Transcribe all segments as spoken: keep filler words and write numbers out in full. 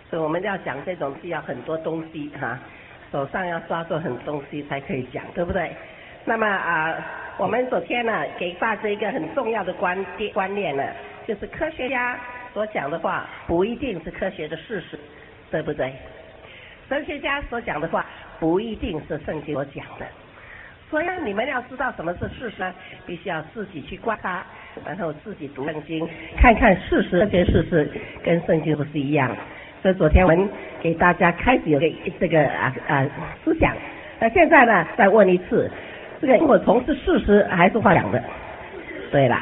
所以我们要讲这种需要很多东西哈、啊，手上要抓住很多东西才可以讲，对不对？那么啊，我们昨天呢给大家一个很重要的观点观念呢，就是科学家所讲的话不一定是科学的事实，对不对？神学家所讲的话不一定是圣经所讲的。所以你们要知道什么是事实呢，必须要自己去观察，然后自己读圣经，看看事实这些事实跟圣经不是一样。所以昨天我们给大家开始有个这个啊啊思想，那现在呢再问一次，这个萤火虫是事实还是幻想的？对了，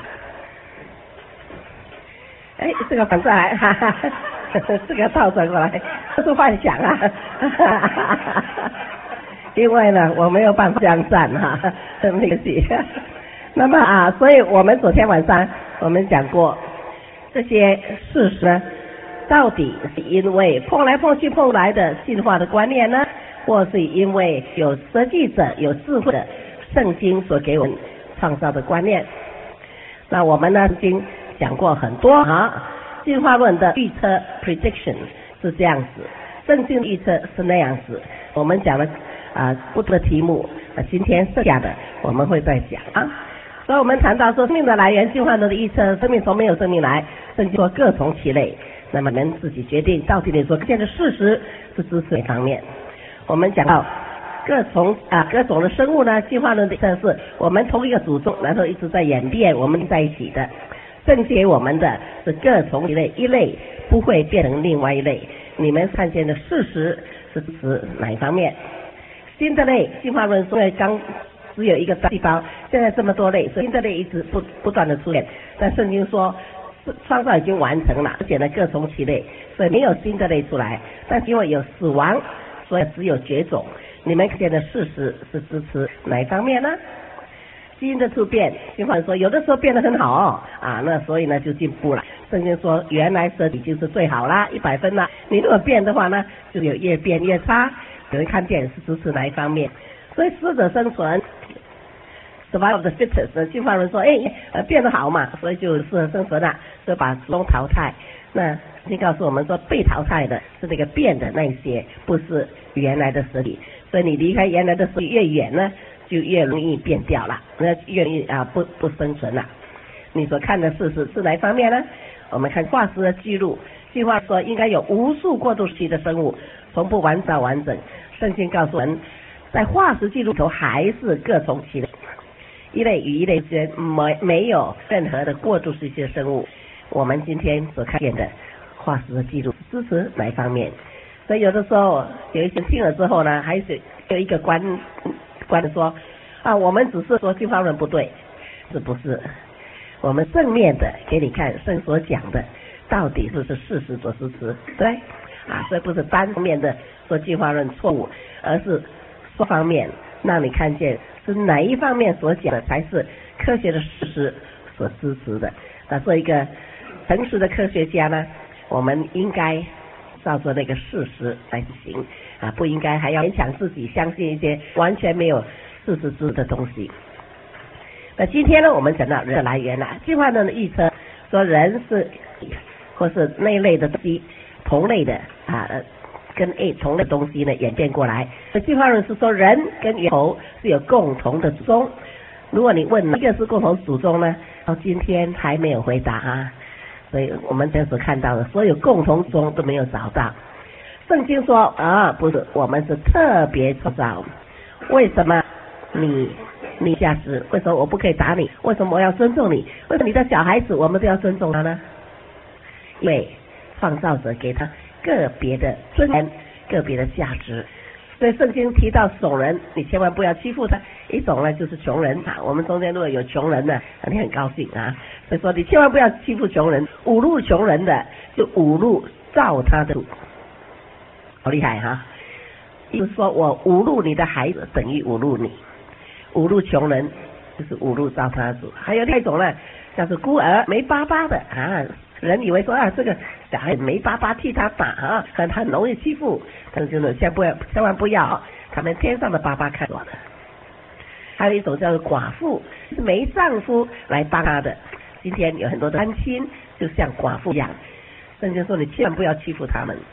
哎，这个反过来，哈哈，这个倒转过来，这是幻想啊，哈哈哈哈哈。因为呢，我没有办法这样站哈，对不起。那么啊，所以我们昨天晚上我们讲过这些事实呢，到底是因为碰来碰去碰来的进化的观念呢，或是因为有设计者有智慧的圣经所给我们创造的观念？那我们呢，曾经讲过很多啊，进化论的预测 prediction 是这样子，圣经预测是那样子。我们讲了啊不同的题目，啊今天剩下的我们会再讲啊。所以我们谈到说生命的来源，进化论的预测，生命从没有生命来，圣经说各从其类。那么人自己决定到底得说现在的事实是支持哪方面。我们讲到各种啊各种的生物呢，进化论的预测是我们同一个祖宗，然后一直在演变，我们在一起的。圣经给我们的是各从其类，一类不会变成另外一类。你们看见的事实是指哪一方面？新的类进化论说刚只有一个细胞，现在这么多类，所以新的类一直不不断的出现。但圣经说创造已经完成了，而且呢各从其类，所以没有新的类出来。但是因为有死亡，所以只有绝种。你们看见的事实是支持哪一方面呢？基因的突变，进化论说有的时候变得很好哦啊，那所以呢就进步了。圣经说原来设计就是最好啦，一百分啦。你如果变的话呢，就有越变越差。有人看见是支持哪一方面？所以适者生存 ，survival of the fittest。进化论说，哎，呃，变得好嘛，所以就适合生存了，所以把祖宗淘汰。那你告诉我们说，被淘汰的是那个变的那一些，不是原来的实体。所以你离开原来的实体越远呢，就越容易变掉了，那越容易啊不不生存了。你所看的事实是哪一方面呢？我们看化石的记录，进化说应该有无数过渡期的生物，从不完整完整。圣经告诉我们，在化石记录头还是各从其类，一类与一类之间没没有任何的过渡时期的生物。我们今天所看见的化石的记录支持哪一方面？所以有的时候有一些听了之后呢，还是有一个观观的说啊，我们只是说进化论不对，是不是？我们正面的给你看圣所讲的到底是不是事实所支持，对啊，所以不是单方面的说进化论错误，而是多方面让你看见是哪一方面所讲的才是科学的事实所支持的。那做一个诚实的科学家呢，我们应该照着那个事实来行啊，不应该还要勉强自己相信一些完全没有事实支持的东西。那今天呢，我们讲到人的来源了。进化论的预测说人是或是那类的东西，同类的啊，跟 A 同类的东西呢演变过来。那进化论是说人跟猿猴是有共同的祖宗。如果你问哪一个是共同祖宗呢，到今天还没有回答啊。所以我们这所看到的所有共同祖宗都没有找到。圣经说啊，不是，我们是特别创造。为什么你你下次为什么我不可以打你？为什么我要尊重你？为什么你的小孩子我们都要尊重他呢？因为创造者给他个别的尊严，个别的价值。所以圣经提到怂人，你千万不要欺负他。一种呢就是穷人啊，我们中间如果有穷人呢，你很高兴啊。所以说你千万不要欺负穷人，侮辱穷人的就侮辱造他的主，好厉害哈、啊！就是说我侮辱你的孩子等于侮辱你，侮辱穷人就是侮辱造他的主。还有另一种呢，像是孤儿没爸爸的啊。人以为说啊，这个小孩没爸爸替他打啊，很很容易欺负，但是真的千不要千万不要，他们天上的爸爸看我的。还有一种叫做寡妇，是没丈夫来帮他的。今天有很多的单亲就像寡妇一样，圣经说你千万不要欺负他们。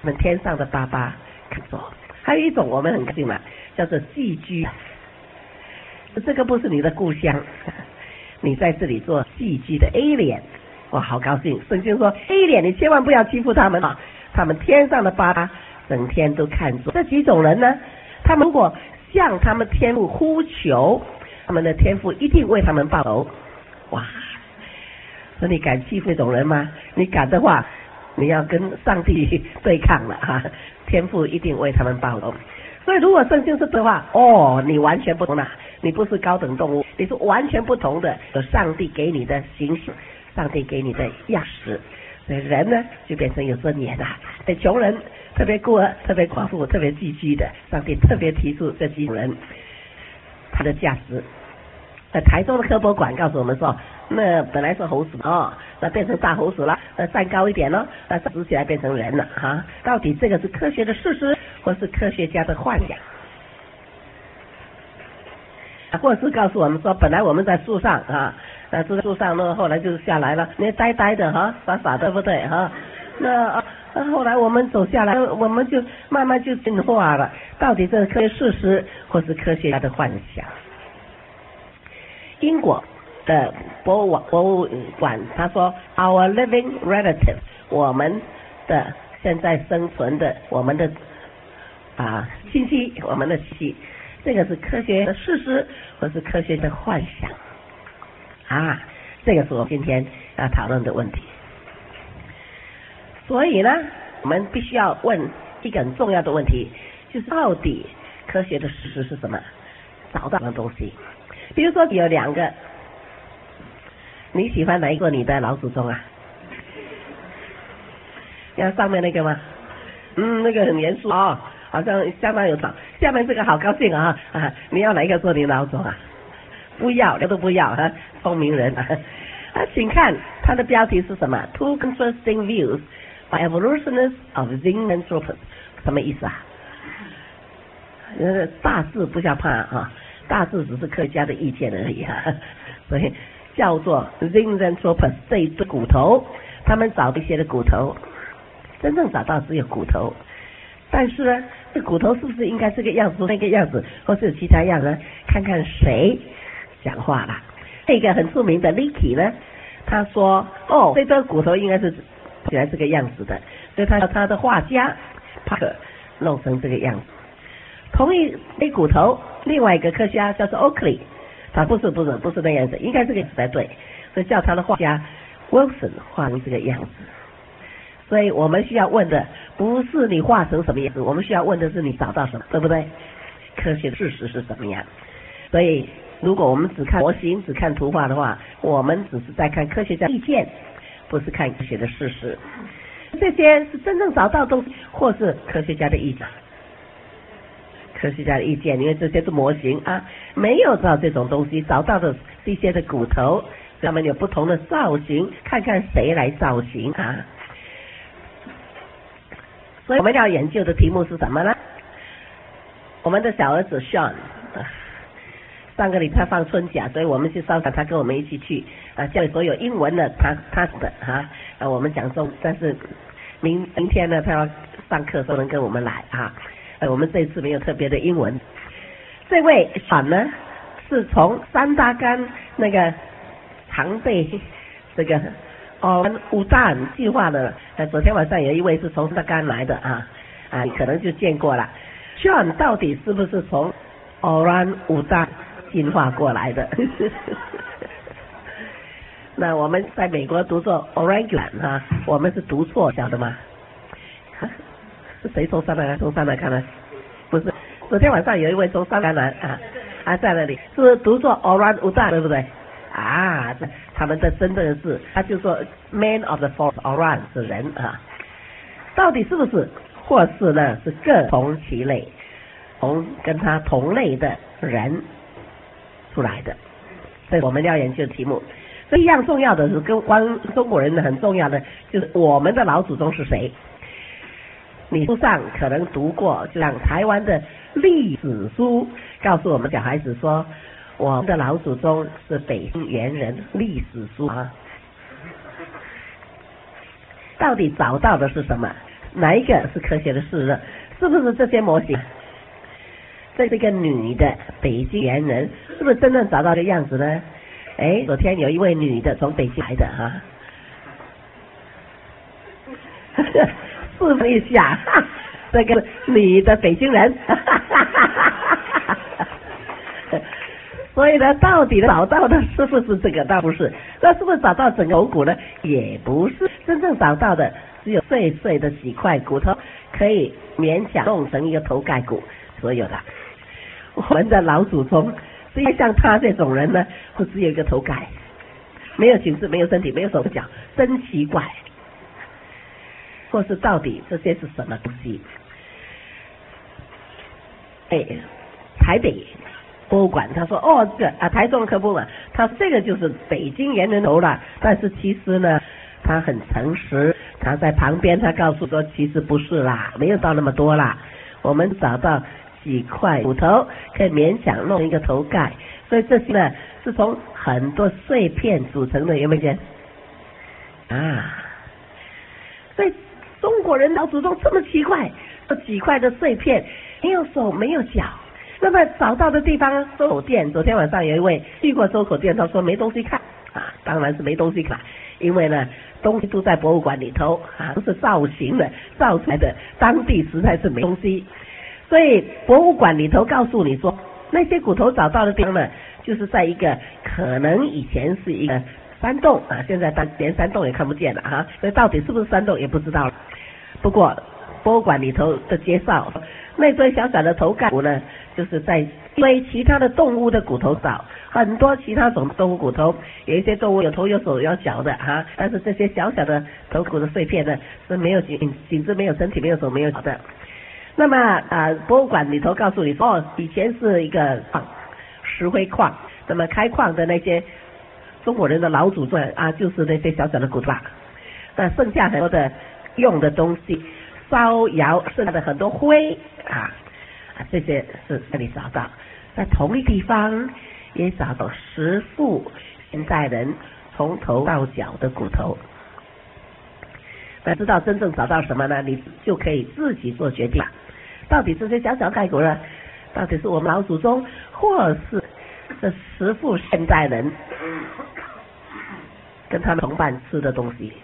我们天上的爸爸看着。还有一种我们很高兴嘛，叫做寄居，这个不是你的故乡，你在这里做寄居的 alien， 我好高兴。圣经说 alien 你千万不要欺负他们啊，他们天上的爸爸整天都看着。这几种人呢，他们如果向他们天父呼求，他们的天父一定为他们报仇。哇，那你敢欺负这种人吗？你敢的话，你要跟上帝对抗了哈、啊，天父一定为他们报仇。所以如果圣经是的话，哦，你完全不同了，你不是高等动物，你是完全不同的，有上帝给你的形式，上帝给你的样式。所以人呢就变成有尊严的，对穷人、特别孤儿、特别寡妇、特别寄居的，上帝特别提出这几种人他的价值。在台中的科博馆告诉我们说，那本来是猴子哦，那变成大猴子了，那站高一点了，那直起来变成人了哈、啊。到底这个是科学的事实，或是科学家的幻想？或是告诉我们说，本来我们在树上啊，那住在树上呢，后来就下来了，那呆呆的哈，傻傻的，对不对哈？那那后来我们走下来，我们就慢慢就进化了。到底这是科学事实，或是科学家的幻想？英国的博物博物馆他说 ，Our living relatives， 我们的现在生存的我们的啊亲戚，我们的亲戚。这个是科学的事实，或是科学的幻想啊？这个是我今天要讨论的问题。所以呢，我们必须要问一个很重要的问题，就是到底科学的事实是什么？找到什么东西？比如说有两个，你喜欢哪一个你的老祖宗啊？要上面那个吗？嗯，那个很严肃哦。好像相当有场，下面这个好高兴啊啊！你要哪一个做你老总啊？不要，都不要哈、啊，聪明人啊！啊，请看它的标题是什么 ？Two contrasting views by evolutionists of Zinjanthropus， 什么意思啊？呃，大致不要怕啊，大致只是科学家的意见而已啊，所以叫做 Zinjanthropus 这一堆骨头，他们找一些的骨头，真正找到只有骨头。但是呢，这骨头是不是应该这个样子那个样子，或是有其他样呢？看看谁讲话了。这个很出名的 Leakey 呢，他说哦，这堆骨头应该是起来这个样子的，所以他他的画家 Parker 弄成这个样子。同一类骨头，另外一个科学家叫做 Oakley， 他不是不是不是那样子，应该这个样子才对，所以叫他的画家 Wilson 画成这个样子。所以我们需要问的不是你画成什么样子，我们需要问的是你找到什么，对不对？科学的事实是什么样？所以如果我们只看模型，只看图画的话，我们只是在看科学家意见，不是看科学的事实。这些是真正找到的东西，或是科学家的意见。科学家的意见，因为这些是模型啊，没有找这种东西，找到的是一些的骨头，他们有不同的造型，看看谁来造型啊。所以我们要研究的题目是什么呢？我们的小儿子 Sean， 上个礼拜放春假，所以我们去烧烤，他跟我们一起去啊，教所有英文的他他的哈啊，我们讲中，但是明明天呢，他要上课都能跟我们来啊。呃，我们这次没有特别的英文。这位 Sean 呢，是从三大干那个常备这个。哦，五大计划的，呃，昨天晚上有一位是从大干来的啊啊，你可能就见过了。Sean 到底是不是从 Orang 五大进化过来的？那我们在美国读作 Orangutan 啊，我们是读错，晓得吗？啊、是谁从三大干从三大干来？不是，昨天晚上有一位从三大干来啊啊，在那里是读作 Orang 五大，对不对？啊，他们的真正的是，他就说 Man of the Forest Orang 是人啊，到底是不是，或是呢是各同其类，从跟他同类的人出来的，这我们要研究的题目。这一样重要的是跟关中国人的很重要的就是我们的老祖宗是谁。你书上可能读过，就像台湾的历史书告诉我们小孩子说。我们的老祖宗是北京猿人，历史书啊，到底找到的是什么？ 哪一个是科学的事呢？是不是这些模型？这是一个女的北京猿人，是不是真正找到这个样子呢？哎，昨天有一位女的从北京来的哈，示范一下，这个女的北京人，所以呢，到底找到的是不是这个？倒不是，那是不是找到整个头骨呢？也不是，真正找到的只有碎碎的几块骨头，可以勉强弄成一个头盖骨，所有的。我们的老祖宗，只要像他这种人呢，会只有一个头盖，没有形式，没有身体，没有手脚，真奇怪。或是到底这些是什么东西？哎，台北博物馆他说哦，这个啊台中科博物馆，他说这个就是北京猿人头了，但是其实呢，他很诚实，他在旁边他告诉说，其实不是啦，没有到那么多啦，我们找到几块骨头可以勉强弄一个头盖，所以这些呢是从很多碎片组成的，有没有见啊？所以中国人老祖宗这么奇怪，这几块的碎片，没有手没有脚。那么找到的地方，周口店，昨天晚上有一位去过周口店，他说没东西看啊，当然是没东西看，因为呢东西都在博物馆里头啊，都是造型的造出来的，当地实在是没东西。所以博物馆里头告诉你说，那些骨头找到的地方呢，就是在一个可能以前是一个山洞啊，现在连山洞也看不见了哈，所以到底是不是山洞也不知道了。不过博物馆里头的介绍，那堆小小的头盖骨呢，就是在一堆其他的动物的骨头找，很多其他种动物骨头，有一些动物有头有手有脚的哈，但是这些小小的头骨的碎片呢，是没有颈颈子没有身体没有手没有脚的。那么啊、呃，博物馆里头告诉你说，哦，以前是一个矿，石灰矿，那么开矿的那些中国人的老祖宗啊，就是那些小小的骨头，那剩下很多的用的东西，烧窑剩下的很多灰啊，啊这些是这里找到，在同一地方也找到十副现代人从头到脚的骨头。那知道真正找到什么呢？你就可以自己做决定。到底这些小小盖骨呢？到底是我们老祖宗，或是这十副现代人跟他们同伴吃的东西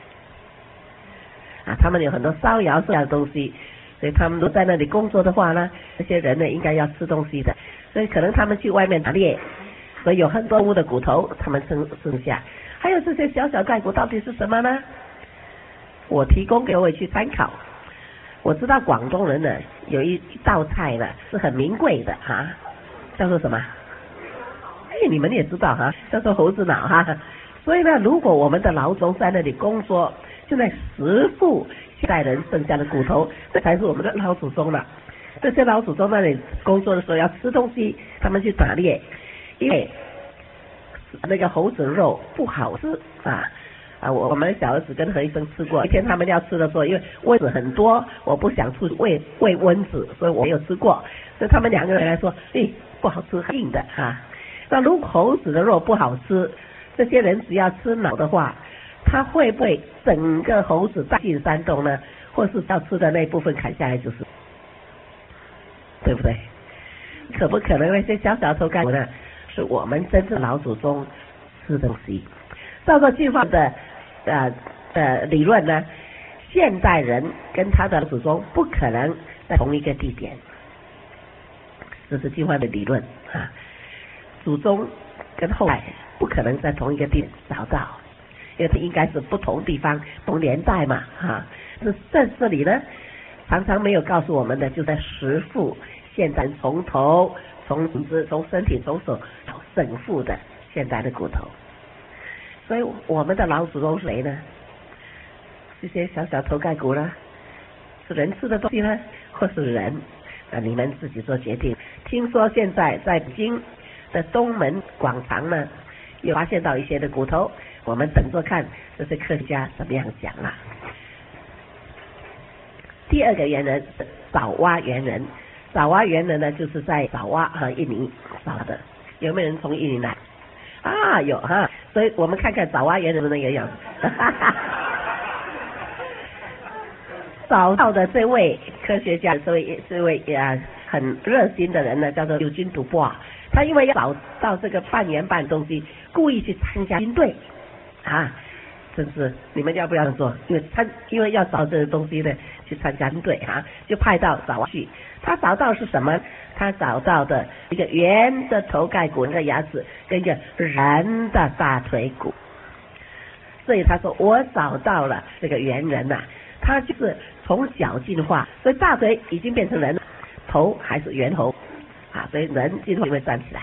啊？他们有很多烧窑这样的东西，所以他们都在那里工作的话呢，这些人呢应该要吃东西的，所以可能他们去外面打猎，所以有很多动物的骨头他们剩剩下。还有这些小小盖骨到底是什么呢？我提供给各位去参考。我知道广东人呢有一一道菜呢是很名贵的哈、啊，叫做什么？哎，你们也知道哈、啊，叫做猴子脑哈、啊。所以呢，如果我们的老祖宗在那里工作，就那十副现代人剩下的骨头，这才是我们的老祖宗了。这些老祖宗那里工作的时候要吃东西，他们去打猎，因为那个猴子肉不好吃啊。啊，我我们小儿子跟何医生吃过，一天他们要吃的时候，因为蚊子很多，我不想出去喂喂蚊子，所以我没有吃过。所以他们两个人来说，诶，不好吃，硬的啊。那如果猴子的肉不好吃，这些人只要吃脑的话，他会不会整个猴子带进山洞呢？或是要吃的那一部分砍下来就是，对不对？可不可能那些小小头盖骨呢，是我们真正老祖宗吃东西？照着进化的呃呃理论呢，现代人跟他的祖宗不可能在同一个地点，这是进化的理论啊。祖宗跟后代不可能在同一个地点找到，因为它应该是不同地方、不同年代嘛啊。这在这里呢，常常没有告诉我们的，就在十副现代从头、从组织、从身体、从手到整副的现代的骨头。所以我们的老祖宗是谁呢？这些小小头盖骨呢，是人吃的东西呢，或是人？啊，你们自己做决定。听说现在在北京的东门广场呢，又发现到一些的骨头，我们等着看这些科学家怎么样讲啦。第二个猿人是爪哇猿人，爪哇猿人呢，就是在爪哇和印尼找的。有没有人从印尼来？啊，有哈，所以我们看看爪哇猿人的那个样子。 找到的这位科学家，这位这位啊很热心的人呢，叫做尤金·杜波尔。他因为要找到这个半圆半东西，故意去参加军队啊，真是你们要不要做？因为他因为要找这个东西呢，去参加军队啊，就派到找去。他找到是什么？他找到的一个圆的头盖骨，那个牙齿跟一个人的大腿骨。所以他说我找到了这个猿人呐、啊，他就是从脚进化，所以大腿已经变成人，头还是猿头啊，所以人进化会站起来。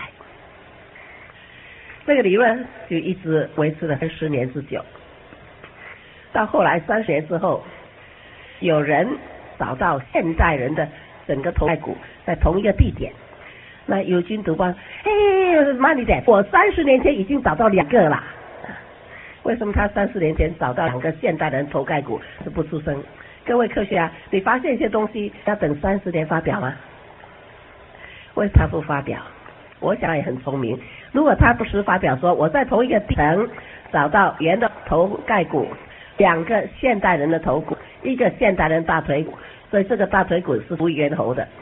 这个理论就一直维持了十年之久。到后来三十年之后，有人找到现代人的整个头盖骨在同一个地点。那尤金·杜波，嘿，慢一点，我三十年前已经找到两个了。为什么他三十年前找到两个现代人头盖骨是不出声？各位科学家，你发现一些东西要等三十年发表吗？为什么他不发表？我想也很聪明。如果他不时发表说我在同一个地层找到圆的头盖骨，两个现代人的头骨，一个现代人大腿骨，所以这个大腿骨是属于猿猴的。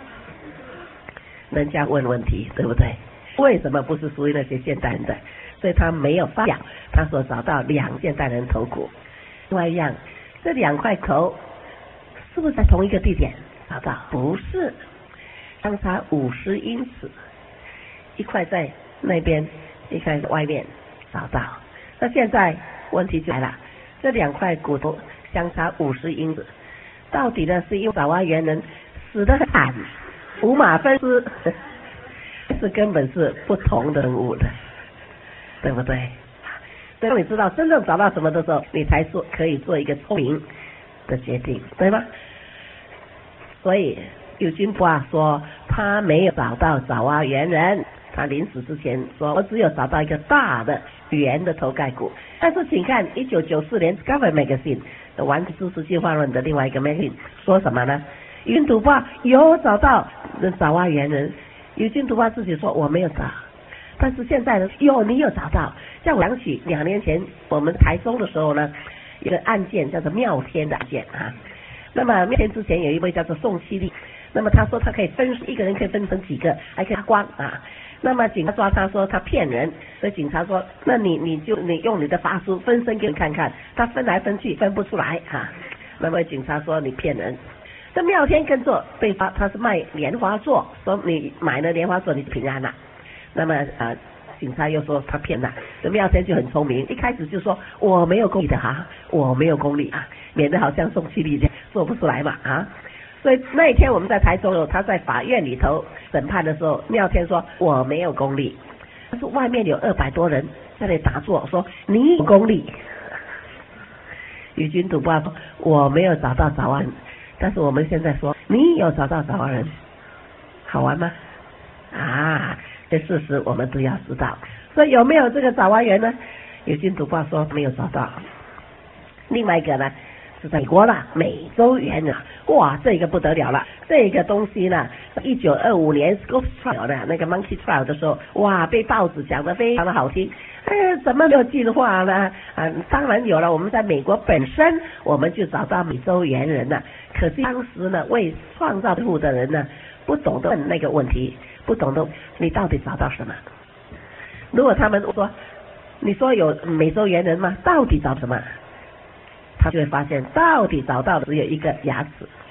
人家问问题，对不对？为什么不是属于那些现代人的？所以他没有发表他所找到两现代人头骨。另外一样，这两块头是不是在同一个地点找到？不是，相差五十英尺，一块在那边，一块在外面找到。那现在问题就来了，这两块骨头相差五十英尺，到底呢是因为爪哇猿人死得很惨，五马分尸，是根本是不同的人物的，对不对？当你知道真正找到什么的时候，你才做可以做一个聪明的决定，对吗？所以尤金·波尔说他没有找到爪哇猿人，他临死之前说我只有找到一个大的圆的头盖骨。但是请看一九九四年 Discovery Magazine 的完全知识进化论的另外一个 magazine 说什么呢？尤金·杜波尔有找到爪哇猿人，尤金·杜波尔自己说我没有找，但是现在呢，有你有找到。像我想起两年前我们台中的时候呢，一个案件叫做妙天的案件啊。那么妙天之前有一位叫做宋七力，那么他说他可以分一个人可以分成几个，还可以发光啊。那么警察抓他说他骗人，所以警察说那你你就你用你的法术分身给你看看，他分来分去分不出来啊。那么警察说你骗人。这妙天跟着被发，他是卖莲花座，说你买了莲花座你平安了。那么呃，警察又说他骗了。这妙天就很聪明，一开始就说我没有功力的哈、啊，我没有功力啊，免得好像宋七力这样做不出来嘛啊。所以那一天我们在台中，他在法院里头审判的时候，妙天说我没有功力，但是外面有二百多人在那里打坐，说你有功力。尤金·杜波尔说我没有找到爪哇人，但是我们现在说你有找到爪哇人，好玩吗？啊，这事实我们都要知道。所以有没有这个爪哇猿呢？尤金·杜波尔说没有找到。另外一个呢是在美国了，美洲猿啊，哇，这个不得了了。这个东西呢，一九二五年 Scopes Trial 的那个 Monkey Trial 的时候，哇，被报纸讲得非常的好听。哎，怎么没有进化呢？啊，当然有了。我们在美国本身，我们就找到美洲猿人了。可是当时呢，为创造出的人呢，不懂得问那个问题，不懂得你到底找到什么。如果他们说，你说有美洲猿人吗？到底找什么？他就会发现，到底找到的只有一个牙齿。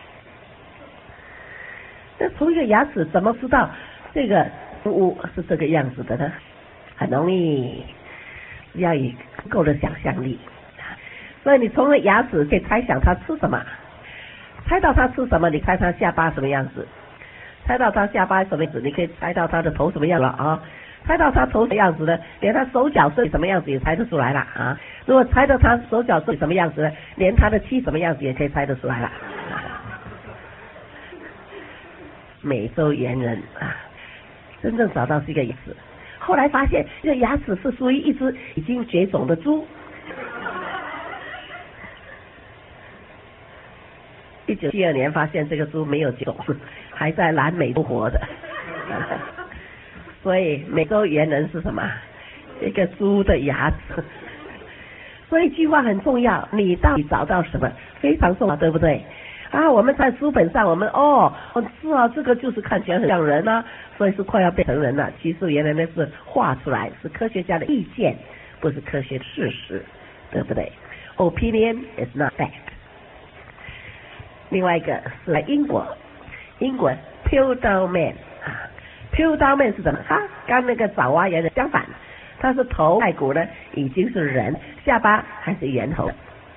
那从一个牙齿怎么知道这个动物是这个样子的呢？很容易，要有够的想象力。所以你从了牙齿可以猜想它吃什么，猜到它吃什么，你猜它下巴什么样子，猜到它下巴什么样子，你可以猜到它的头什么样了啊。猜到他头的样子呢，连他手脚是什么样子也猜得出来了啊！如果猜到他手脚是什么样子呢，连他的妻什么样子也可以猜得出来了。美洲猿人啊，真正找到是一个牙齿，后来发现这个牙齿是属于一只已经绝种的猪。一九七二年发现这个猪没有绝种，还在南美洲活的。所以美洲猿人是什么？一个猪的牙齿。 所以计划很重要，你到底找到什么非常重要，对不对？啊，我们在书本上，我们哦，是啊，这个就是看起来很像人啊，所以是快要变成人了。其实原来那是画出来，是科学家的意见，不是科学事实，对不对 ？Opinion is not fact。另外一个是英国，英国 Piltdown Man 啊 ，Piltdown Man 是什么？他跟那个爪哇人的相反，他是头盖骨呢已经是人，下巴还是猿头。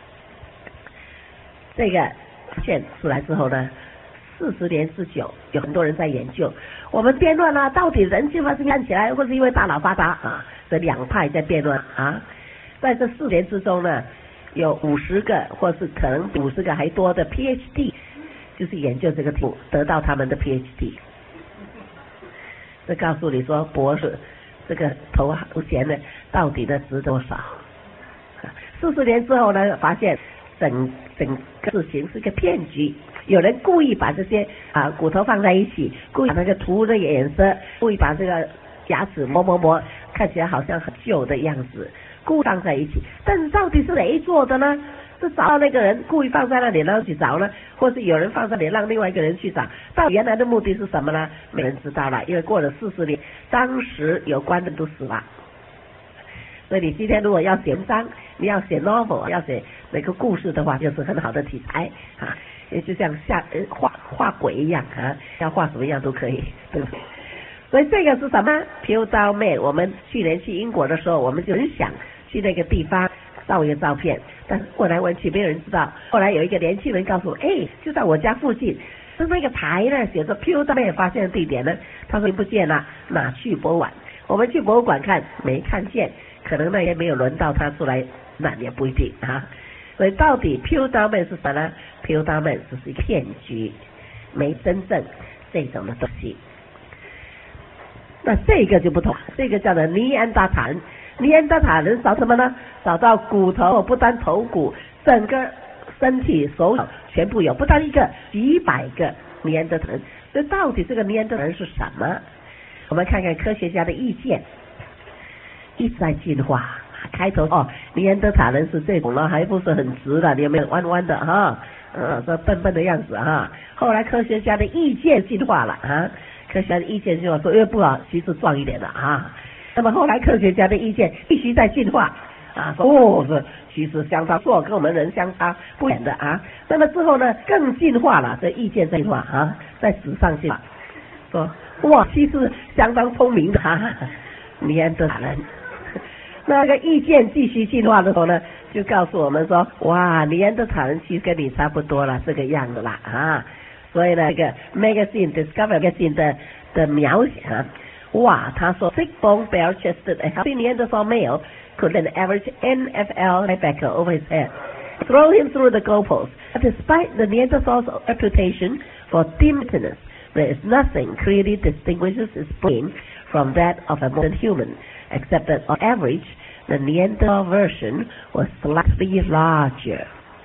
这个发现出来之后呢，四十年之久，有很多人在研究。我们辩论啊，到底人进化是看起来，或是因为大脑发达啊？这两派在辩论啊。在这四年之中呢，有五十个，或是可能五十个还多的 P H D， 就是研究这个题目，得到他们的 P H D。这告诉你说，博士这个头衔呢，到底的值多少？四十年之后呢，发现整整个事情是个骗局，有人故意把这些啊骨头放在一起，故意把那个图的颜色，故意把这个牙齿磨磨磨，看起来好像很旧的样子，故意放在一起。但是到底是谁做的呢？是找到那个人故意放在那里，然后去找呢，或是有人放在那里让另外一个人去找？到原来的目的是什么呢？没人知道了，因为过了四十年，当时有关的都死了。所以你今天如果要写文章，你要写 novel， 要写那个故事的话，就是很好的题材啊，也就像下画画鬼一样啊，要画什么样都可以，对不对？所以这个是什么 Piltdown Man？ 我们去年去英国的时候，我们就很想去那个地方照一个照片，但是问来问去没有人知道。后来有一个年轻人告诉我，哎，就在我家附近，是那个牌呢，写着 Piltdown Man 发现的地点呢，他说不见了，哪去博物馆？我们去博物馆看，没看见。可能那也没有轮到他出来，那也不一定啊。所以到底 Piltdown Man 是什么呢？ Piltdown Man 只是一个骗局，没真正这种的东西。那这个就不同，这个叫做尼安达塔人。尼安达塔人找什么呢？找到骨头，不单头骨，整个身体手脚全部有，不单一个，几百个尼安德塔人。所以到底这个尼安德塔人是什么？我们看看科学家的意见。一直在进化，开头哦，尼安德塔人是这种了，还不是很直的，有没有弯弯的哈？嗯，这笨笨的样子哈。后来科学家的意见进化了啊，科学家的意见就说，因为不好，其实壮一点的啊。那么后来科学家的意见必须在进化啊，说哦，是其实相差错，跟我们人相差不远的啊。那么之后呢，更进化了，这意见进化啊，在史上进化，说哇，其实相当聪明的哈，尼安德塔人。那个意见继续进化的时候呢，就告诉我们说，哇，尼安德塔人其实跟你差不多了，这个样子啦啊。所以呢，这个 magazine Discover magazine 的的描写啊，哇，他说 thick bone bare chested a healthy Neanderthal male could an average N F L linebacker over his head, throw him through the goalpost. But despite the Neanderthal's reputation for distinctness, there is nothing clearly distinguishes his brain from that of a modern human, except that on average, the Neanderthal version was slightly larger.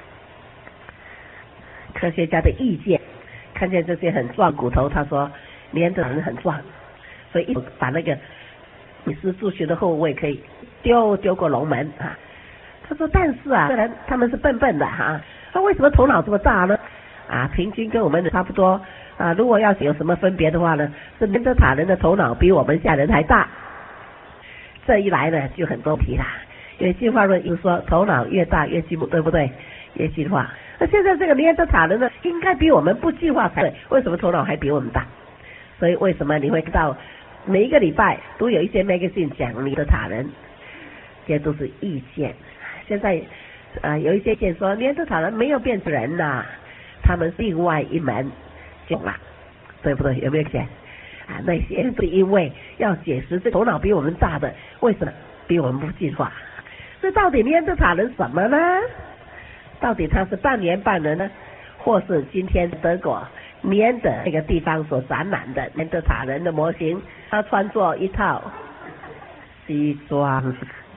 科学家的意见，看见这些很壮骨头，他说尼安德塔人很壮，所以一把那个米斯助学的后卫可以丢丢过龙门啊。他说，但是啊，虽然他们是笨笨的哈、啊，那为什么头脑这么大呢？啊，平均跟我们的差不多啊。如果要有什么分别的话呢，是尼安德塔人的头脑比我们现在人还大。这一来呢，就很多题啦。因为进化论又说头脑越大越进步，对不对？越进化。那现在这个尼安德塔人呢，应该比我们不进化才对，为什么头脑还比我们大？所以为什么你会看到每一个礼拜都有一些 magazine 讲尼安德塔人，这些都是意见。现在呃有一些意见说尼安德塔人没有变成人呐、啊，他们是另外一门种啦，对不对？有没有见？啊，那些是因为要解释这头脑比我们大的为什么比我们不进化。这到底尼安德塔人什么呢？到底他是半年半人呢，或是今天德国尼安德那个地方所展览的尼安德塔人的模型，他穿着一套西装。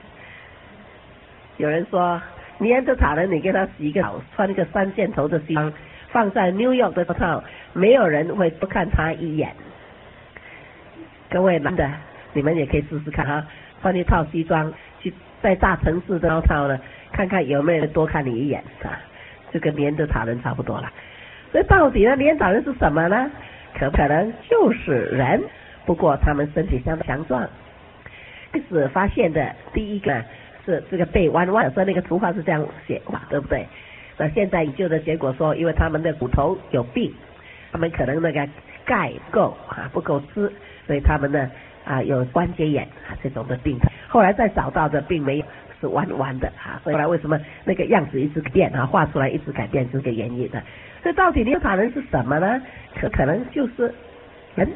有人说尼安德塔人，你给他洗一个澡，穿一个三件头的西装，放在 New York 的套，没有人会多看他一眼。各位男的，你们也可以试试看哈，穿一套西装去在大城市的套呢， 看看有没有人多看你一眼啊，就跟黏着塔人差不多了。所以到底呢，黏着塔人是什么呢？可不可能就是人，不过他们身体相当强壮。开始发现的第一个是这个背弯弯，所以那个图画是这样写嘛，对不对？那现在研究的结果说，因为他们的骨头有病，他们可能那个钙不够啊，不够吃，所以他们呢啊有关节炎啊这种的病。后来再找到的并没有，是弯弯的啊，所以后来为什么那个样子一直变啊，画出来一直改变，是这个原因的。所以到底尼塔人是什么呢？可可能就是人。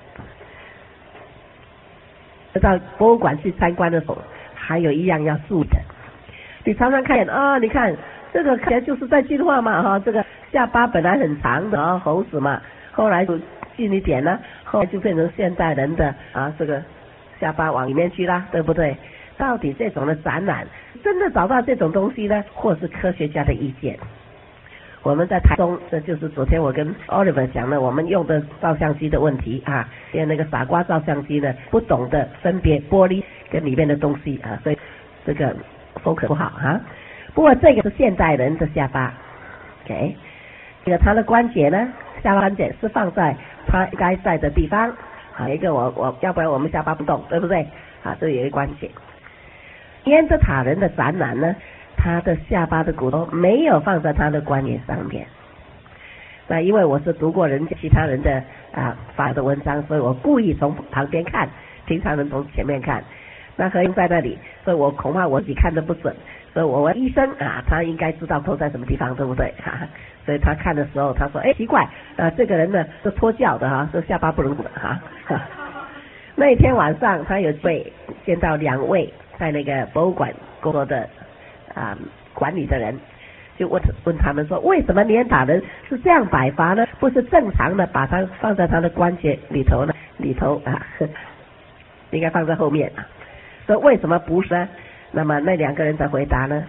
到博物馆去参观的时候，还有一样要注意的，你常常看啊、哦，你看这个看起来就是在进化嘛哈，这个下巴本来很长的啊，猴子嘛，后来就近一点了，后来就变成现代人的啊这个下巴往里面去啦，对不对？到底这种的展览真的找到这种东西呢，或是科学家的意见？我们在台中，这就是昨天我跟 Oliver 讲了我们用的照相机的问题啊，因为那个傻瓜照相机呢不懂得分别玻璃跟里面的东西啊，所以这个 focus 不好啊。不过这个是现代人的下巴 ，OK， 这个他的关节呢，下巴关节是放在他该在的地方，好一个我我要不然我们下巴不动，对不对？啊，这里有一个关节。尼安德塔人的展览呢，他的下巴的骨头没有放在他的关节上面。那因为我是读过人家其他人的啊发的文章，所以我故意从旁边看，平常人从前面看。那何英在那里，所以我恐怕我自己看得不准，所以我问医生啊，他应该知道头在什么地方，对不对？哈，所以他看的时候，他说，哎，奇怪，呃，这个人呢是脱臼的哈，这下巴不能鼓的哈。那一天晚上，他有会见到两位在那个博物馆工作的啊管理的人，就问问他们说，为什么尼安塔人是这样摆法呢？不是正常的把它放在他的关节里头呢？里头啊，应该放在后面啊。说为什么不是呢？那么那两个人的回答呢？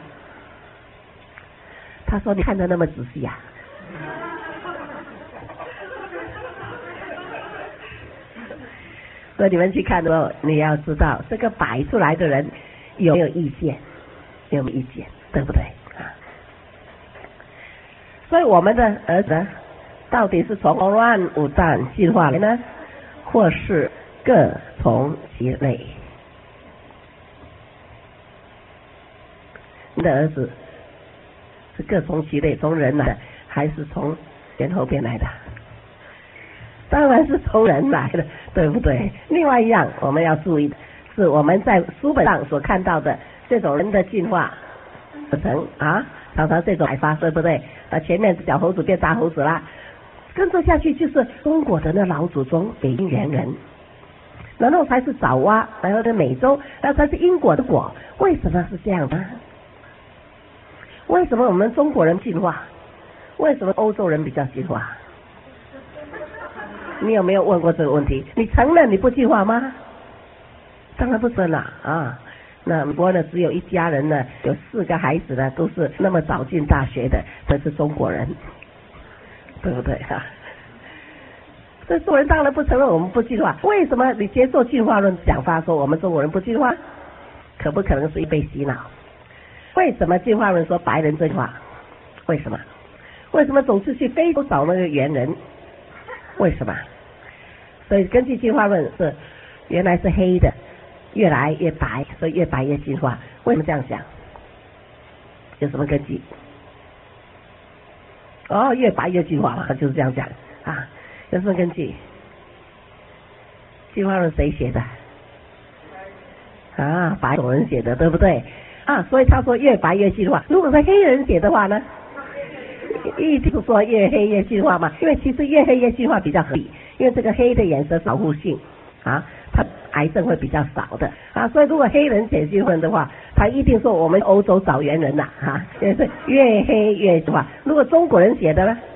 他说：“你看得那么仔细呀、啊。”所以你们去看的时候，你要知道这个摆出来的人有没有意见，有没有意见，对不对啊？所以我们的儿子到底是从乱五脏进化来呢，或是各从其类？你的儿子是各从其类，从人来的，还是从前后边来的？当然是从人来的，对不对？另外一样我们要注意的是，我们在书本上所看到的这种人的进化过程啊，常常这种摆发，对不对？啊，前面小猴子变大猴子啦，跟着下去就是中国的那老祖宗北京猿人，然后才是爪哇，然后在美洲，然后才是英国的果。为什么是这样呢？为什么我们中国人进化？为什么欧洲人比较进化？你有没有问过这个问题？你承认你不进化吗？当然不承认了啊！那美国呢，只有一家人呢，有四个孩子呢，都是那么早进大学的，这是中国人，对不对啊？这中国人当然不承认我们不进化。为什么你接受进化论讲法说我们中国人不进化？可不可能是被洗脑？为什么进化论说白人进化？为什么？为什么总是去非洲找那个猿人？为什么？所以根据进化论是原来是黑的，越来越白，所以越白越进化。为什么这样讲？有什么根据？哦，越白越进化了，就是这样讲啊。有什么根据？进化论谁写的？啊，白种人写的，对不对？啊，所以他说越白越进化。如果是黑人写的话呢，一定说越黑越进化嘛，因为其实越黑越进化比较合理，因为这个黑的颜色保护性啊，它癌症会比较少的啊，所以如果黑人写进化的话，他一定说我们欧洲找猿人呐啊，就是越黑越进化。如果中国人写的呢，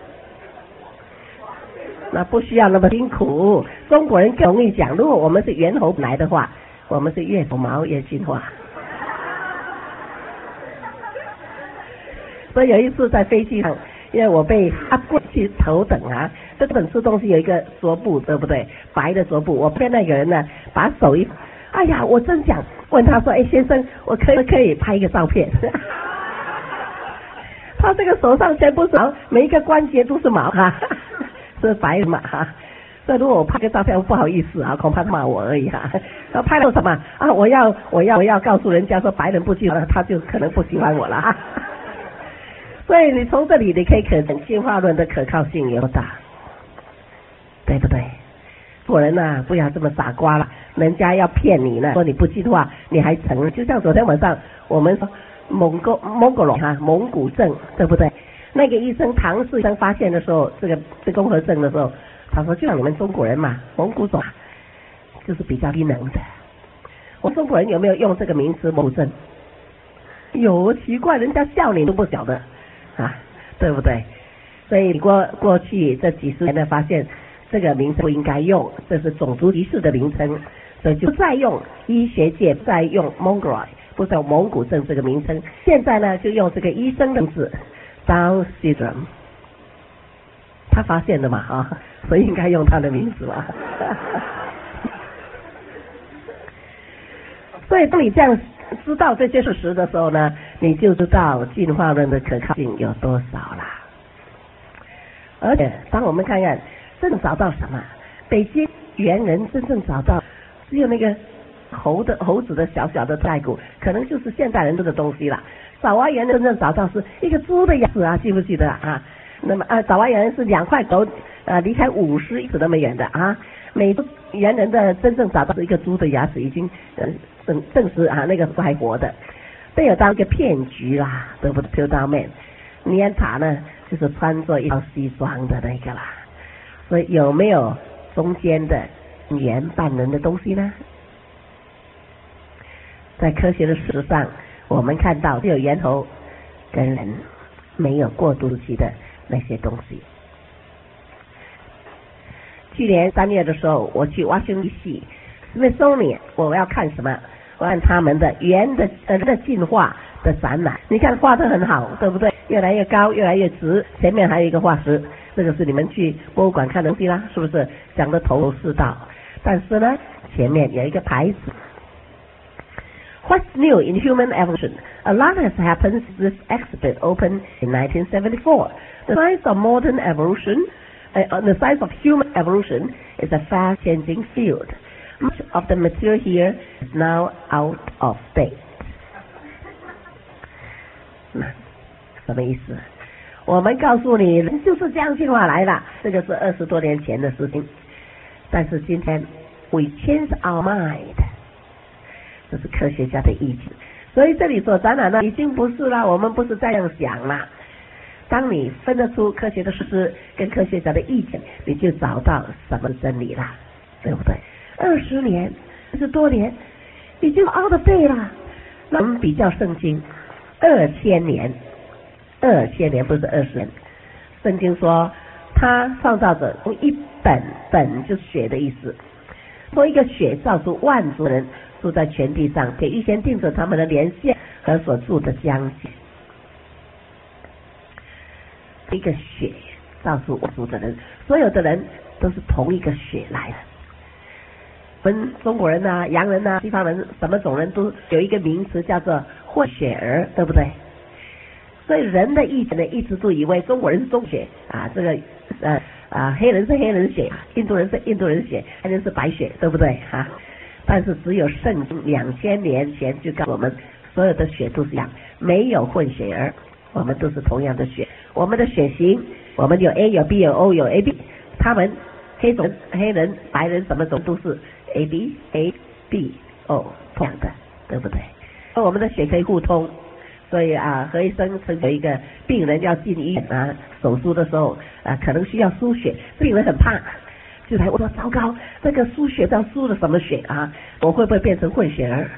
那不需要那么辛苦，中国人更容易讲。如果我们是猿猴来的话，我们是越有毛越进化。所以有一次在飞机上，因为我被压过去头等啊，这本吃东西有一个桌布，对不对？白的桌布，我边那个人呢，把手一，哎呀，我真想问他说，哎，先生，我可不可以拍一个照片？ 他这个手上全部是毛，每一个关节都是毛哈，是白马哈。所以如果我拍个照片，我不好意思啊，恐怕他骂我而已哈。然后拍到什么啊？我要我要我要告诉人家说白人不喜欢，他就可能不喜欢我了哈。所以你从这里你可以可证进化论的可靠性有多大，对不对？做人啊，不要这么傻瓜了，人家要骗你呢，说你不信的话，你还承认。就像昨天晚上我们说蒙古蒙古龙哈蒙古症，对不对？那个医生唐氏医生发现的时候，这个这综合症的时候，他说就像你们中国人嘛，蒙古种就是比较低能的。我们中国人有没有用这个名词蒙古症？有，奇怪，人家笑你都不晓得啊，对不对？所以过过去这几十年呢，发现这个名称不应该用，这是种族歧视的名称，所以就不再用，医学界不再用 Mongoloid， 不再用蒙古症这个名称，现在呢就用这个医生的名字 Down syndrome， 他发现的嘛啊，所以应该用他的名字嘛。所以当你这样知道这些事实的时候呢，你就知道进化论的可靠性有多少啦。而且当我们看看真正找到什么，北京猿人真正找到只有那个猴的猴子的小小的骸骨，可能就是现代人做的东西了。爪哇猿真正找到是一个猪的牙齿啊，记不记得啊？那么啊，爪哇猿是两块头呃离开五十英尺那么远的啊。美洲猿人的真正找到是一个猪的牙齿，已经呃证证实啊那个是还活的，这有当一个骗局啦，对不对 ？Piltdown Man， 尼安塔呢就是穿着一套西装的那个啦，所以有没有中间的猿半人的东西呢？在科学的事实上，我们看到只有猿猴跟人没有过渡期的那些东西。去年三月的时候，我去 Washington D C Smithsonian， 我要看什么？我看他们的猿的呃的进化的展览。你看画得很好，对不对？越来越高，越来越直，前面还有一个化石，这个是你们去博物馆看的东西啦，是不是？讲的头头是道。但是呢，前面有一个牌子。What's new in human evolution? A lot has happened since this exhibit opened in nineteen seventy-four. The science of modern evolution, uh, the science of human evolution is a fast-changing field. Much of the material here is now out of date. 什么意思？我们告诉你，人就是这样进化来的，这个是二十多年前的事情。但是今天 we change our mind， 这是科学家的意见。所以这里所展览的已经不是了，我们不是这样想了。当你分得出科学的事实跟科学家的意见，你就找到什么是真理了，对不对？二十年、二十多年，已经 out of date 了。那我们比较圣经，二千年，二千年不是二十年。圣经说，他创造者用一本本就是血的意思，说一个血造出万族人住在全地上，给预先定准他们的连线和所住的疆界。一个血造出万族的人，所有的人都是同一个血来的。我们中国人啊、洋人啊、西方人，什么种人都有一个名词叫做混血儿，对不对？所以人的意见呢，一直都以为中国人是中血啊，这个呃啊黑人是黑人血，印度人是印度人血，白人是白血，对不对啊？但是只有圣经两千年前就告诉我们，所有的血都是一样，没有混血儿，我们都是同样的血。我们的血型，我们有 A 有 B 有 O 有 A B， 他们黑种黑人白人什么种都是 A B A B O 同样的，对不对？我们的血可以互通。所以啊，何医生曾有一个病人要进医院啊，手术的时候啊，可能需要输血，病人很怕，就来我说糟糕，这个输血要输的什么血啊？我会不会变成混血儿？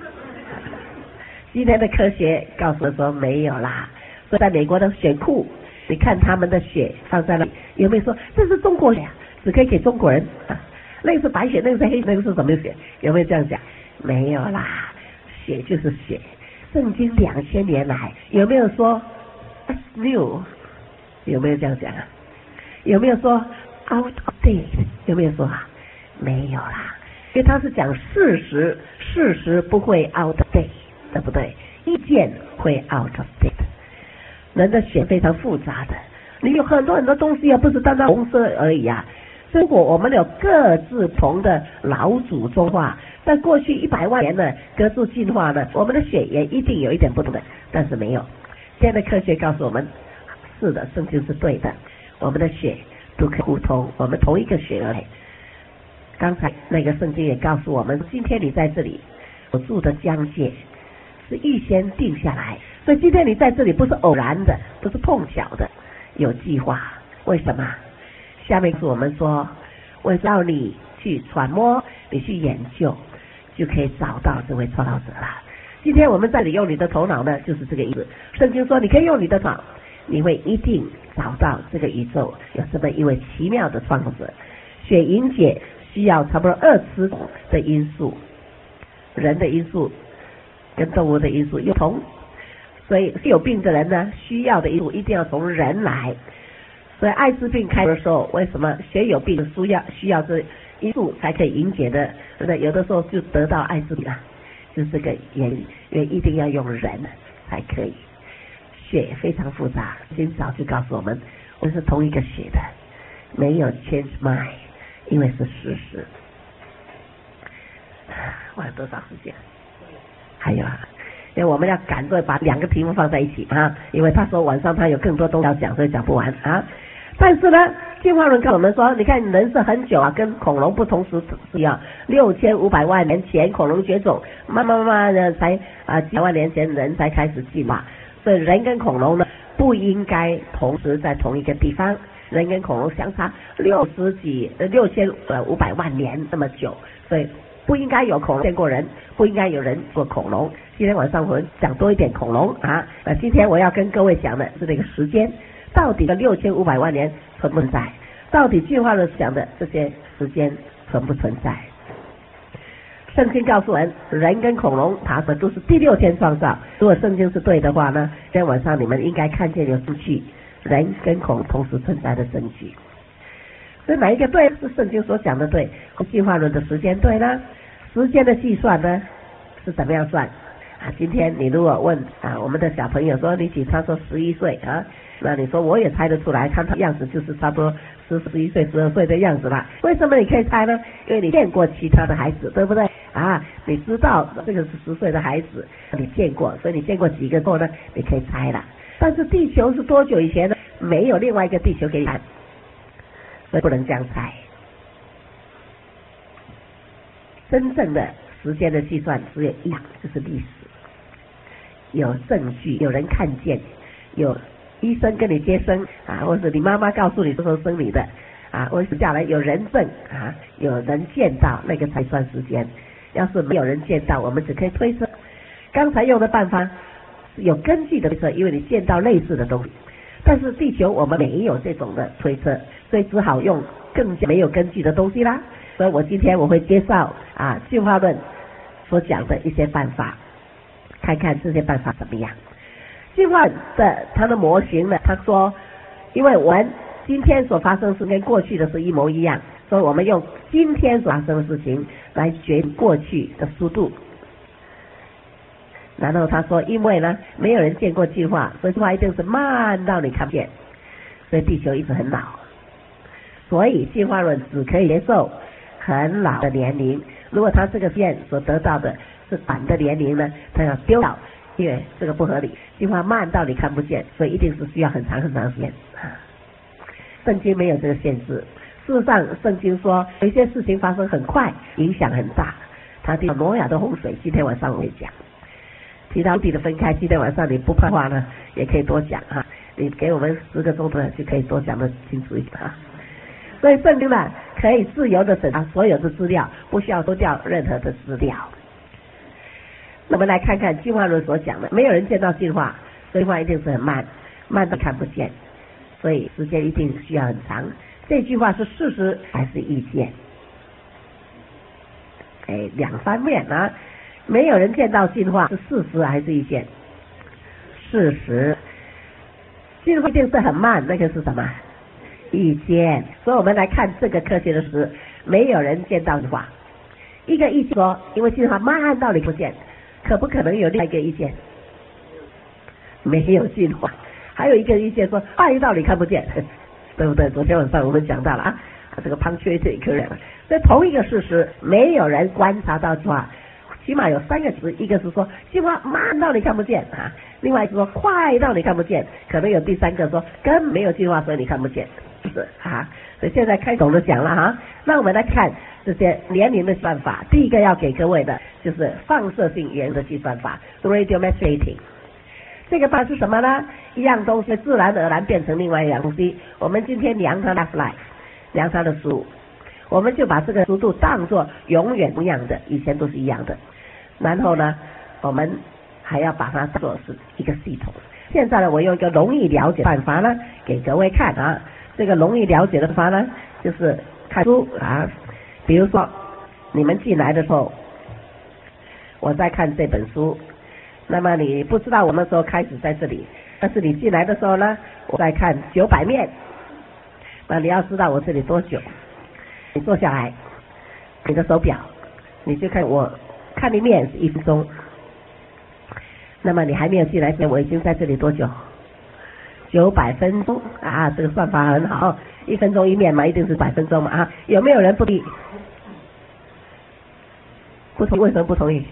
今天的科学告诉我说没有啦。所以在美国的血库，你看他们的血放在那里，有没有说这是中国血啊？只可以给中国人啊？那个是白血，那个是黑，那个是什么血？有没有这样讲？没有啦，血就是血。圣经两千年来有没有说 new？ 有没有这样讲啊？有没有说 out of date？ 有没有说啊？没有啦，因为他是讲事实，事实不会 out of date， 对不对？意见会 out of date。 人的血非常复杂的，你有很多很多东西啊，不是单单红色而已啊。如果我们有各自不同的老祖宗化，在过去一百万年呢，各自进化呢，我们的血也一定有一点不同的，但是没有。现在科学告诉我们，是的，圣经是对的，我们的血都可以互通，我们同一个血儿。刚才那个圣经也告诉我们，今天你在这里所住的疆界是预先定下来，所以今天你在这里不是偶然的，不是碰巧的，有计划。为什么？下面是我们说，为了你去揣摩，你去研究，就可以找到这位创造者了。今天我们这里用你的头脑呢，就是这个意思。圣经说你可以用你的头脑，你会一定找到这个宇宙有这么一位奇妙的创造者。血凝结需要差不多二十种的因素，人的因素跟动物的因素又不同，所以有病的人呢，需要的因素一定要从人来。所以艾滋病开的时候，为什么血友病需要需要这因素才可以凝结的？对不对？有的时候就得到艾滋病了，就是这个原因，因为一定要用人才可以。血非常复杂，今早就告诉我们，我们是同一个血的，没有 change mind， 因为是事实。我有多少时间？还有啊。因为我们要赶着把两个题目放在一起啊，因为他说晚上他有更多东西要讲，所以讲不完啊。但是呢，进化论跟我们说，你看人是很久啊，跟恐龙不同时是要六千五百万年前恐龙绝种，慢慢慢慢的才啊几百万年前人才开始进化，所以人跟恐龙呢不应该同时在同一个地方，人跟恐龙相差六十几呃六千呃五百万年那么久，所以不应该有恐龙见过人，不应该有人过恐龙。今天晚上我们讲多一点恐龙啊，呃，今天我要跟各位讲的是这个时间，到底的六千五百万年存不存在？到底进化论讲的这些时间存不存在？圣经告诉人，人跟恐龙爬的都是第六天创造。如果圣经是对的话呢，今天晚上你们应该看见有证据，人跟恐龙同时存在的证据。所以哪一个对？是圣经所讲的对，进化论的时间对呢？时间的计算呢是怎么样算？啊，今天你如果问啊我们的小朋友说你几他说十一岁啊，那你说我也猜得出来，看他样子就是差不多十十一岁十二岁的样子吧？为什么你可以猜呢？因为你见过其他的孩子，对不对啊？你知道这个是十岁的孩子，你见过，所以你见过几个后呢？你可以猜了。但是地球是多久以前呢？没有另外一个地球给你看，所以不能这样猜。真正的时间的计算只有一样，就是历史。有证据，有人看见，有医生跟你接生啊，或者你妈妈告诉你这时候生你的啊，或者下来有人证啊，有人见到，那个才算时间。要是没有人见到，我们只可以推测。刚才用的办法是有根据的推测，因为你见到类似的东西。但是地球我们没有这种的推测，所以只好用更加没有根据的东西啦。所以我今天我会介绍啊进化论所讲的一些办法，看看这些办法怎么样。进化的它的模型呢，他说因为我们今天所发生的事跟过去的是一模一样，所以我们用今天所发生的事情来决定过去的速度。然后他说因为呢没有人见过进化，所以进化一定是慢到你看不见，所以地球一直很老，所以进化论只可以接受很老的年龄。如果他这个实验所得到的是短的年龄呢，他要丢掉，因为这个不合理。进化慢到你看不见，所以一定是需要很长很长时间。圣经没有这个限制。事实上圣经说有一些事情发生很快，影响很大。他提到挪亚的洪水，今天晚上我会讲。提到地的分开，今天晚上你不怕话呢也可以多讲哈，你给我们十个钟头就可以多讲得清楚一点哈。所以圣经呢可以自由的审查所有的资料，不需要丢掉任何的资料。我们来看看进化论所讲的，没有人见到进化，进化一定是很慢，慢到看不见，所以时间一定需要很长。这句话是事实还是意见？哎，两方面啊，没有人见到进化是事实还是意见？事实。进化一定是很慢，那个是什么？意见。所以我们来看这个科学的事，没有人见到进化。一个意见说，因为进化慢到你不见，可不可能有另外一个意见？没有进化。 还有一个意见说快到你看不见，对不对？昨天晚上我们讲到了啊，这个 punctuated occurrence， 所以同一个事实，没有人观察到的话，起码有三个词，一个是说计划慢到你看不见啊，另外一个说快到你看不见，可能有第三个说根本没有计划所以你看不见，是啊。所以现在开懂了讲了哈，那我们来看这些年龄的算法。第一个要给各位的就是放射性元素的计算法 radiometric。这个法是什么呢？一样东西自然而然变成另外一样东西。我们今天量它的 life， 量它的速度，我们就把这个速度当作永远一样的，以前都是一样的。然后呢，我们还要把它当作是一个系统。现在呢，我用一个容易了解办法呢，给各位看啊。这个容易了解的方法呢，就是看书啊，比如说你们进来的时候，我在看这本书，那么你不知道我们时候开始在这里，但是你进来的时候呢，我在看九百面，那你要知道我这里多久，你坐下来，你的手表，你就看我看一面是一分钟，那么你还没有进来前，我已经在这里多久？九百分钟啊，这个算法很好，一分钟一面嘛，一定是百分钟嘛啊。有没有人不同意？不同意？为什么不同意？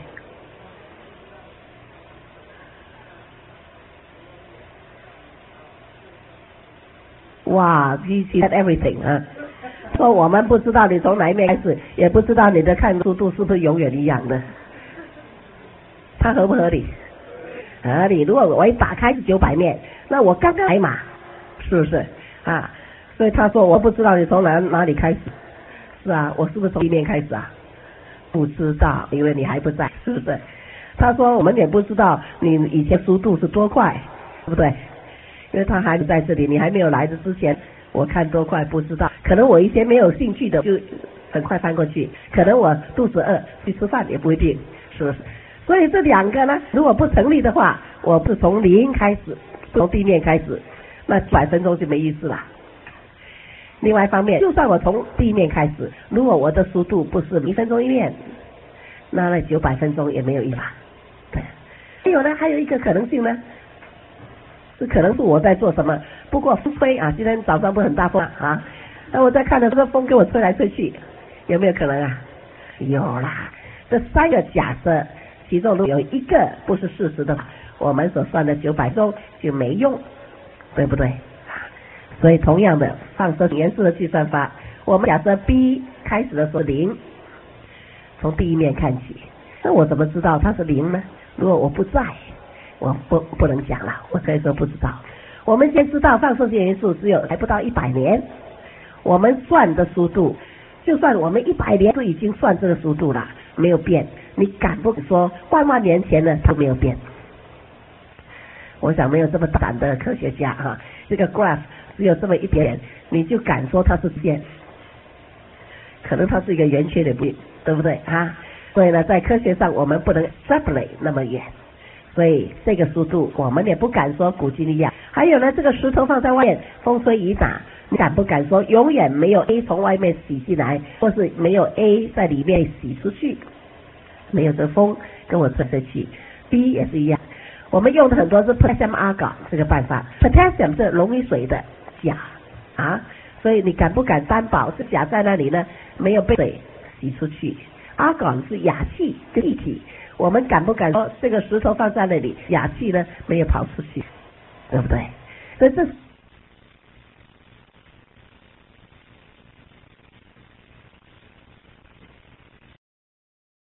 哇 ，he said everything 啊，说我们不知道你从哪一面开始，也不知道你的看速度是不是永远一样的，它合不合理？合理。如果我一打开是九百面，那我刚刚来嘛，是不是啊？所以他说我不知道你从哪哪里开始，是啊，我是不是从地面开始啊？不知道，因为你还不在，是不是？他说我们也不知道你以前速度是多快，对不对？因为他还在这里，你还没有来的之前，我看多快不知道，可能我以前没有兴趣的就很快翻过去，可能我肚子饿去吃饭也不一定，是不是？所以这两个呢，如果不成立的话，我是从零开始，从地面开始，那百分钟就没意思了。另外一方面，就算我从地面开始，如果我的速度不是一分钟一面，那那九百分钟也没有意思。对，还有呢，还有一个可能性呢，是可能是我在做什么，不过风吹啊，今天早上不是很大风啊，那我在看着这个风给我吹来吹去，有没有可能啊？有啦，这三个假设。其中如果有一个不是事实的话，我们所算的九百钟就没用，对不对？所以同样的放射元素的计算法，我们假设 B 开始的时候零，从第一面看起，那我怎么知道它是零呢？如果我不在，我不不能讲了，我可以说不知道。我们先知道放射性元素只有还不到一百年，我们算的速度，就算我们一百年都已经算这个速度了，没有变。你敢不敢说万万年前呢它没有变？我想没有这么胆的科学家哈，这个 graph 只有这么一点点，你就敢说它是线？可能它是一个圆圈的不，对不对啊？所以呢，在科学上我们不能 extrapolate 那么远，所以这个速度我们也不敢说古今一样。还有呢，这个石头放在外面，风吹雨打，你敢不敢说永远没有 A 从外面洗进来，或是没有 A 在里面洗出去？没有这风跟我吹吹去。 B 也是一样，我们用的很多是 potassium argon 这个办法， potassium 是溶于水的钾啊，所以你敢不敢担保是钾在那里呢没有被水洗出去？ argon 是氩气跟液体，我们敢不敢说这个石头放在那里氩气呢没有跑出去，对不对？所以这